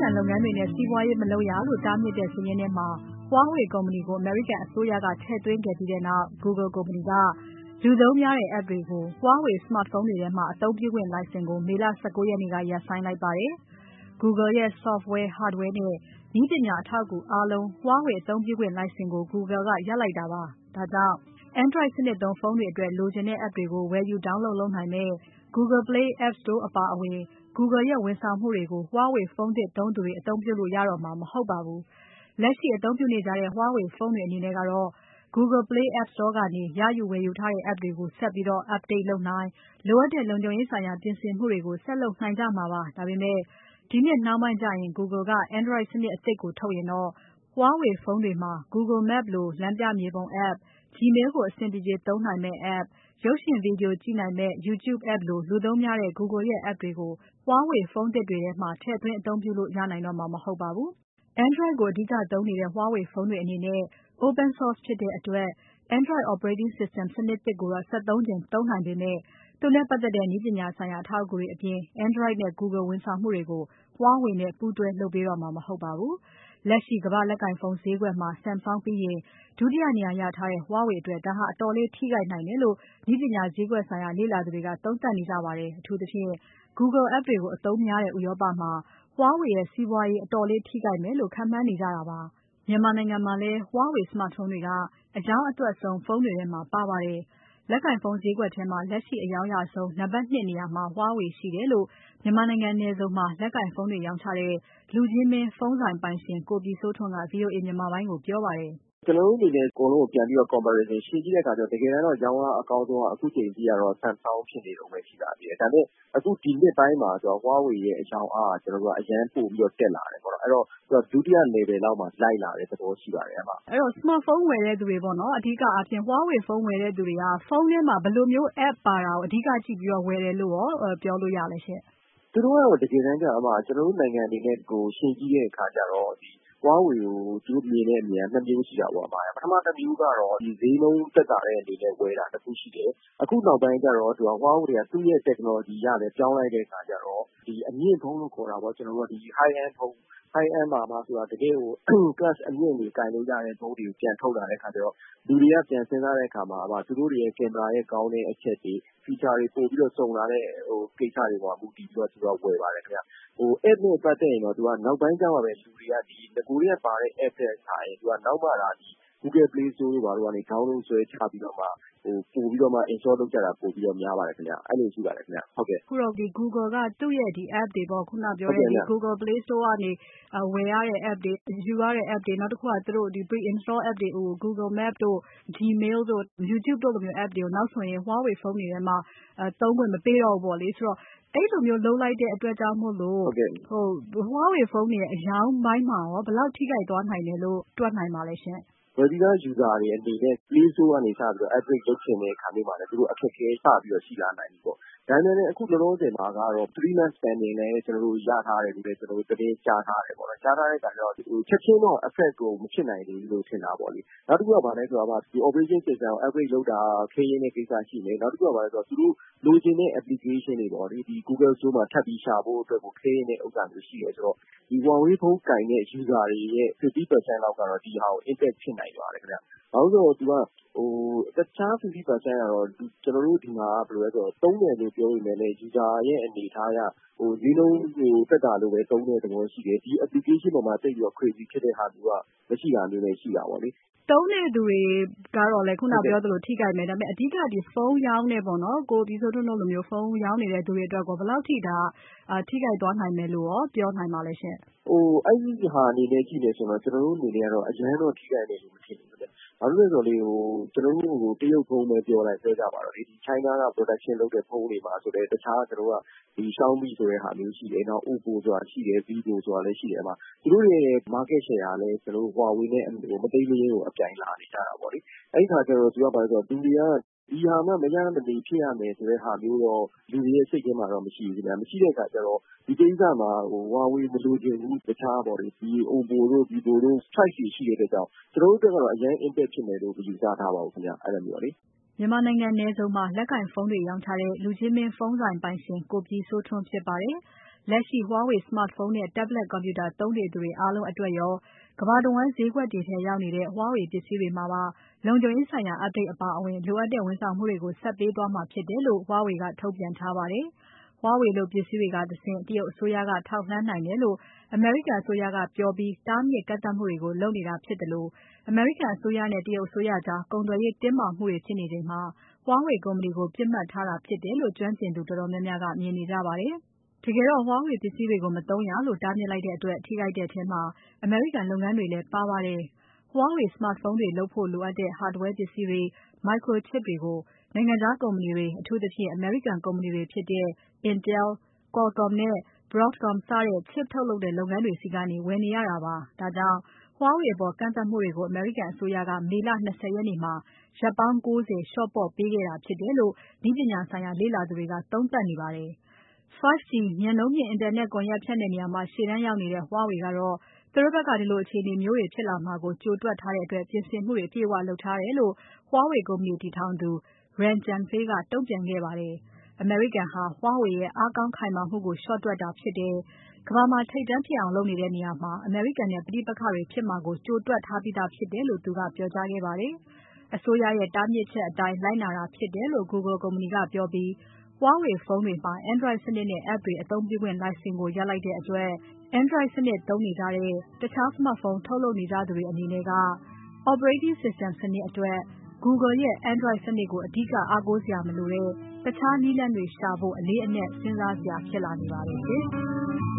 လုပ်ငန်းတွေနဲ့စီးပွားရေးမလုပ်ရလို့တားမြစ်တဲ့စာရင်းထဲမှာ Huawei ကုမ္ပဏီကိုအမေရိကန်အစိုးရကထည့်သွင်းခဲ့ပြီးနောက် Google ကုမ္ပဏီကလူသုံးများတဲ့ app တွေကို Huawei smartphone တွေထဲမှာအသုံးပြုခွင့်လိုင်စင်ကိုမေလ 19 ရက်နေ့ကရပ်ဆိုင်းလိုက်ပါတယ်။ Google ရဲ့ Software, Hardware နဲ့နည်းပညာအထောက်အကူအားလုံး Huawei အသုံးပြုခွင့်လိုင်စင်ကို Google ကရပ်လိုက်တာပါ။ ဒါကြောင့် Android စနစ်သုံးဖုန်းတွေအတွက်လိုချင်တဲ့ app တွေကိုဝယ်ယူ download လုပ်နိုင်မယ့် Google Play App Store အပါအဝင် Google ရဲ့ဝန်ဆောင်မှုတွေကို Huawei ဖုန်းသစ်သုံးသူတွေအသုံးပြုလို့ရတော့မှာမဟုတ်ပါဘူး။ လက်ရှိအသုံးပြုနေကြတဲ့ Huawei ဖုန်းတွေအနေနဲ့ကတော့ Google Play App Store ကနေ ရယူဝယ်ယူထားတဲ့ app တွေကိုဆက်ပြီး update လုပ်နိုင်။ လိုအပ်တဲ့လုံခြုံရေးဆိုင်ရာပြင်ဆင်မှုတွေကို ဆက်လုပ်နိုင်ကြမှာပါ။ ဒါပေမဲ့ ဒီနှစ်နှောင်းပိုင်းကျရင် Google က Android စနစ်အသစ်ကိုထုတ်ရင်တော့ Huawei ဖုန်းတွေမှာ Google Maps လိုလမ်းပြမြေပုံ app, Gmail ကိုအဆင်ပြေပြေသုံးနိုင်မယ့် app, ရုပ်ရှင် Video ကြည့်နိုင်မယ့် YouTube app လိုလူသုံးများတဲ့ Google ရဲ့ app တွေကို Huawei ဖုန်းသစ်တွေထဲမှာထည့်သွင်းအသုံးပြုလို့ရနိုင်တော့မှာမဟုတ်ပါဘူး။ Android ကိုအဓိကသုံးနေတဲ့ Huawei ဖုန်းတွေအနေနဲ့ Open source ဖြစ်တဲ့အတွက် Android operating system စနစ်သစ်ကိုတော့ စက်သုံးချိန်သုံးနိုင်ပေမဲ့ သူနဲ့ပတ်သက်တဲ့နည်းပညာဆိုင်ရာအထောက်အကူတွေအပြင် Android နဲ့ Google ဝန်ဆောင်မှုတွေကို Huawei နဲ့ပူးတွဲလုပ်ပေးတော့မှာမဟုတ်ပါဘူး။ လက်ရှိကမ္ဘာ့လက်ကိုင်ဖုန်းဈေးကွက်မှာ Samsung ပြီးရင် ဒုတိယနေရာရထားတဲ့ Huawei အတွက် ဒါဟာအတော်လေးထိခိုက်နိုင်တယ်လို့ နည်းပညာဈေးကွက်ဆိုင်ရာလေ့လာသူတွေကသုံးသပ်နေကြပါတယ်။ အထူးသဖြင့် Google app တွေကိုအသုံးများတဲ့ ဥရောပမှာ Huawei ရဲ့စီးပွားရေးအတော်လေးထိခိုက်မယ်လို့ခန့်မှန်းနေကြတာပါ။ မြန်မာနိုင်ငံမှာလည်း Huawei smartphone တွေက အရောင်းအတွက်ဆုံးဖုန်းတွေထဲမှာပါပါတယ်။ လက်ကိုင်ဖုန်းဈေးကွက်ထဲမှာ လက်ရှိအရောင်းရဆုံး နံပါတ် 2 နေရာမှာ Huawei ရှိတယ်လို့ မြန်မာနိုင်ငံနယ်စုံမှာ လက်ကိုင်ဖုန်းတွေရောင်းချတဲ့ လူချင်းမင်းဖုန်းဆိုင်ပိုင်ရှင် ကိုပြည်စိုးထွန်းက VOA မြန်မာပိုင်းကိုပြောပါတယ်။ "ကျနော်တို့အနေနဲ့အကုန်လုံးကိုပြန်ပြီးတော့ comparison ယှဉ်ကြည့်တဲ့အခါကျတော့တကယ်တမ်းတော့ရောင်းအားအကောင်းဆုံးကအခုချိန်ထိကတော့ Samsung ဖြစ်နေတုန်းပဲရှိပါသေးတယ်။ဒါပေမဲ့အခုဒီနှစ်ပိုင်းမှာHuawei ရဲ့အရောင်းအားကအရမ်းပိုပြီးတော့တက်လာတယ်ပေါ့နော်။အဲဒီတော့ဒုတိယ level လောက်မှာလိုက်လာတဲ့သဘောရှိပါတယ်။အဲ့တော့ smartphone ဝယ်တဲ့သူတွေပေါ့နော်အဓိကအားဖြင့် Huawei ဖုန်းဝယ်တဲ့သူတွေကဖုန်းထဲမှာဘယ်လိုမျိုး app ပါတာကိုအဓိကကြည့်ပြီးတော့ဝယ်တယ်လို့ရောပြောလို့ရလဲရှင့်။သူတို့ကတော့တကယ်တမ်းကျတော့ကျနော်တို့နိုင်ငံအနေနဲ့ယှဉ်ကြည့်တဲ့အခါကျတော့Huawei ကိုသူတို့မြင်တဲ့အမြင်က2မျိုးရှိတာပေါ့။ပထမတစ်မျိုးကတော့ဈေးနှုန်းသက်သာတဲ့အနေနဲ့ဝယ်တာတစ်ခုရှိတယ်။အခုနောက်ပိုင်းကျတော့Huawei ကသူ့ရဲ့ technology အရလည်းပြောင်းလိုက်တဲ့အခါကျတော့အမြင့်ဖုန်းလို့ခေါ်တာပေါ့high end ဖုန်း high end မှာမှဆိုတာတကယ့်ကို class အမြင့်တွေကိုင်လို့ရတဲ့ဖုန်းတွေကိုပြန်ထုတ်လာတဲ့အခါကျတော့လူတွေကပြန်စဉ်းစားတဲ့အခါမှာသူတို့တွေရဲ့ကင်မရာရဲ့ကောင်းတဲ့အချက်တွေ feature တွေပိုပြီးတော့စုံလာတဲ့ကိစ္စတွေပေါ်မှာမူတည်ပြီးတော့သူကဝယ်ပါတယ်ခင်ဗျ။ app နဲ့ပတ်သက်ရင်တော့နောက်ပိုင်းကျမှပဲလူတွေကနဂိုကတည်းကပါတဲ့ app ထက်စာရင်နောက်မှGoogle Play Store တို့ဘာတို့ကနေ download ဆွဲချပြီးတော့မှပိုပြီးတော့မှ install လုပ်ကြတာပိုပြီးတော့များပါတယ်ခင်ဗျ။အဲဒီလိုရှိပါတယ်ခင်ဗျ။အခုတော့Google ကသူ့ရဲ့ app တွေပေါ့ခုနပြောတဲ့ Google Play Store ကနေဝယ်ရတဲ့ app တွေယူရတဲ့ app တွေနောက်တစ်ခုကသူတို့pre-install app တွေကို Google Maps တို့ Gmail တို့ YouTube တို့လိုမျိုး app တွေကိုနောက်ဆိုရင် Huawei ဖုန်းတွေထဲမှာသုံးခွင့်မပေးတော့ဘူးပေါ့လေဆိုတော့အဲ့လိုမျိုးလုပ်လိုက်တဲ့အတွက်ကြောင့်မို့လို့Huawei ဖုန်းတွေရဲ့အရောင်းပိုင်းမှာရောဘယ်လောက်ထိခိုက်သွားနိုင်တယ်လို့တွက်နိုင်ပါလဲရှင့်။ဝယ်ပြီးသား user တွေအနေနဲ့ Play Store ကနေစပြီးတော့ upgrade လုပ်ချင်တဲ့အခါမျိုးမှာလည်းသူတို့အခက်အခဲစပြီးတော့ရှိလာနိုင်ပြီပေါ့။ဒါပေမဲ့လည်းအခုလောလောဆယ်မှာကတော့3 months pending လည်းကျနော်တို့ရထားတယ်လို့လည်းကျနော်တို့သတင်းကြားထားတယ်ပေါ့နော်။ကြားထားတဲ့အခါကျတော့ချက်ချင်းတော့ affect မဖြစ်နိုင်သေးဘူးလို့ထင်တာပေါ့လေ။နောက်တစ်ခုကဘာလဲဆိုတော့operation system ကို upgrade လုပ်တာခဲယဉ်းတဲ့ကိစ္စရှိမယ်။နောက်တစ်ခုကဘာလဲဆိုတော့သူတို့လိုချင်တဲ့ application တွေပေါ့လေGoogle Store မှာထပ်ပြီးရှာဖို့အတွက်ကိုခဲယဉ်းတဲ့ဥစ္စာမျိုးရှိတယ်ဆိုတော့Huawei ဖုန်းကိုင်တဲ့ user တွေရဲ့50% လောက်ကတော့ဒီဟာကို impact ဖြစ်နိုင်ပါတယ်ခင်ဗျ။ဘာလို့လဲဆိုတော့တခြား50%ကတော့ကျနော်တို့ဒီမှာဘယ်လိုလဲဆိုတော့သုံးတယ်လို့ပြောပေမဲ့လည်း user ရဲ့အနေအထားအရဈေးနှုန်းသက်သာလို့ပဲသုံးတဲ့သဘောရှိတယ်။ဒီ application ပေါ်မှာသိပ်ပြီးတော့ crazy ဖြစ်တဲ့ဟာမျိုးကမရှိတာမျိုးလည်းရှိတာပေါ့လေ။သုံးတဲ့သူတွေကတော့လည်းခုနပြောသလိုထိခိုက်မယ်ဒါပေမဲ့အဓိကဖုန်းရောင်းတဲ့ပေါ့နော်ကိုပြည်စိုးထွန်းတို့လိုမျိုးဖုန်းရောင်းနေတဲ့သူတွေအတွက်ကိုဘယ်လောက်ထိဒါထိခိုက်သွားနိုင်မယ်လို့ရောပြောနိုင်ပါလဲရှင့်အဲဒီဟာအနေနဲ့ကြည့်မယ်ဆိုတော့ကျနော်တို့အနေနဲ့ကတော့အရန်တော့ထိခိုက်တယ်လို့မထင်ဘူးဗျ။ဘာလို့လဲဆိုတော့ကျနော်တို့တရုတ်ဖုန်းပဲပြောကြပါတော့လေChina က production လုပ်တဲ့ဖုန်းတွေမှာဆိုလည်းတခြားကျနော်တို့ကXiaomi ဆိုတဲ့ဟာမျိုးရှိတယ်။နောက် Oppo ဆိုတာရှိတယ်။ Vivo ဆိုတာလည်းရှိတယ်။သူတို့ရဲ့ market share ကလည်းကျနော်တို့ Huawei နဲ့မသိမ်းမယိမ်းကိုအပြိုင်လာနေကြတာပေါ့လေ။အဲဒီအခါကျတော့သူကဘာလဲဆိုတော့လူတွေကဒီဟာမှမရမနေဖြစ်ရမယ်ဆိုတဲ့ဟာမျိုးတော့လူတွေရဲ့စိတ်ထဲမှာတော့မရှိဘူးခင်ဗျ။မရှိတဲ့အခါကျတော့ဒီကိစ္စမှာHuawei မလိုချင်ဘူးတခြားပေါ့လေOppo တို့ Vivo တို့ choice တွေရှိတဲ့အတွက်ကြောင့်ကျနော်တို့အတွက်ကတော့အရမ်း impact ဖြစ်မယ်လို့မယူဆထားပါဘူးခင်ဗျ။အဲလိုမျိုးပေါ့လေ။မြန်မာနိုင်ငံနယ်စုံမှာလက်ကိုင်ဖုန်းတွေရောင်းချတဲ့လူချင်းမင်းဖုန်းဆိုင်ပိုင်ရှင်ကိုပြည်စိုးထွန်းဖြစ်ပါတယ်။လက်ရှိ Huawei smartphone နဲ့ tablet ကွန်ပျူတာသုံးနေသူတွေအားလုံးအတွက်ရော ကမ္ဘာတဝန်းဈေးကွက်တွေထဲရောက်နေတဲ့ Huawei ပစ္စည်းတွေမှာပါ လုံခြုံရေးဆိုင်ရာ update အပါအဝင် လိုအပ်တဲ့ဝန်ဆောင်မှုတွေကို ဆက်ပေးသွားမှာဖြစ်တယ်လို့ Huawei ကထုတ်ပြန်ထားပါတယ်။ Huawei လုပ်ပစ္စည်းတွေကတဆင့် တရုတ်အစိုးရက ထောက်လှမ်းနိုင်တယ်လို့ အမေရိကန်အစိုးရကပြောပြီး တားမြစ်ကန့်သတ်မှုတွေကို လုပ်နေတာဖြစ်သလို အမေရိကန်အစိုးရနဲ့ တရုတ်အစိုးရကြား ကုန်သွယ်ရေးတင်းမာမှုတွေဖြစ်နေချိန်မှာ Huawei ကုမ္ပဏီကို ပစ်မှတ်ထားတာဖြစ်တယ်လို့ ကျွမ်းကျင်သူတော်တော်များများက မြင်နေကြပါတယ်။ တကယ်တော့ Huawei ပစ္စည်းတွေကို မသုံးရလို့ တားမြစ်လိုက်တဲ့အတွက် ထိခိုက်တဲ့ထဲမှာ အမေရိကန်လုပ်ငန်းတွေလည်းပါပါတယ်။ Huawei smartphone တွေလုပ်ဖို့လိုအပ်တဲ့ hardware ပစ္စည်းတွေ။ microchip တွေကို နိုင်ငံခြားကုမ္ပဏီတွေ အထူးသဖြင့် အမေရိကန်ကုမ္ပဏီတွေဖြစ်တဲ့ Intel, Qualcomm နဲ့ Broadcom စတဲ့ Chip ထုတ်လုပ်တဲ့ လုပ်ငန်းတွေဆီကနေ ဝယ်နေရတာပါ။ ဒါကြောင့် Huawei အပေါ်ကန့်သတ်မှုတွေကို အမေရိကန်အစိုးရက မေလ ၂၀ ရက်နေ့မှာ ရက်ပေါင်း ၉၀ လျှော့ပေါ့ပေးခဲ့တာဖြစ်တယ်လို့ နည်းပညာဆိုင်ရာလေ့လာသူတွေက သုံးသပ်နေပါတယ်။ 5G မြန်နှုန်းမြင့်အင်တာနက်ကွန်ယက်ဖြန့်တဲ့နေရာမှာ ရှေ့တန်းရောက်နေတဲ့ Huawei ကတော့ သူတို့ဖက်က ဒီလိုအခြေအနေမျိုးတွေဖြစ်လာမှာကို ကြိုတွက်ထားတဲ့အတွက် ပြင်ဆင်မှုတွေအပြည့်အဝလုပ်ထားတယ်လို့ Huawei ကုမ္ပဏီတည်ထောင်သူ Ren Zhengfei ကတုံ့ပြန်ခဲ့ပါတယ်။ အမေရိကန်ဟာ Huawei ရဲ့အားကောင်းခိုင်မာမှုကို လျှော့တွက်တာဖြစ်တယ်။ ကမ္ဘာမှာထိပ်တန်းဖြစ်အောင်လုပ်နေတဲ့နေရာမှာ အမေရိကန်နဲ့ ပဋိပက္ခတွေဖြစ်မှာကို ကြိုတွက်ထားပြီးသားဖြစ်တယ်လို့ သူကပြောကြားခဲ့ပါတယ်။ အစိုးရရဲ့တားမြစ်ချက်အတိုင်း လိုက်နာတာဖြစ်တယ်လို့ Google ကုမ္ပဏီကပြောပြီး Huawei ဖုန်းတွေမှာ Android စနစ်နဲ့ app တွေအသုံးပြုခွင့်လိုင်စင်ကို ရပ်လိုက်တဲ့အတွက် Android စနစ်သုံးနေကြတဲ့ တခြား smartphone ထုတ်လုပ်နေကြသူတွေအနေနဲ့က Operating System စနစ်အတွက် Google ရဲ့ Android စနစ်ကို အဓိကအားကိုးစရာမလိုတဲ့ တခြားနည်းလမ်းတွေရှာဖို့ အလေးအနက်စဉ်းစားစရာဖြစ်လာနေပါတယ်ရှင်။